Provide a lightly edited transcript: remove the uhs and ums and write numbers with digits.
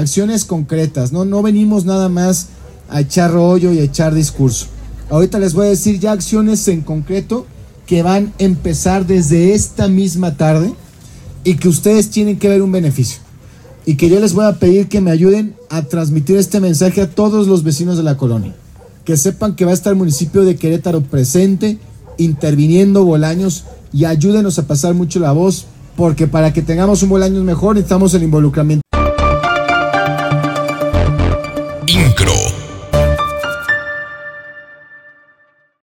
acciones concretas, no venimos nada más a echar rollo y a echar discurso. Ahorita les voy a decir ya acciones en concreto que van a empezar desde esta misma tarde y que ustedes tienen que ver un beneficio. Y que yo les voy a pedir que me ayuden a transmitir este mensaje a todos los vecinos de la colonia. Que sepan que va a estar el municipio de Querétaro presente, interviniendo Bolaños, y ayúdenos a pasar mucho la voz, porque para que tengamos un Bolaños mejor necesitamos el involucramiento.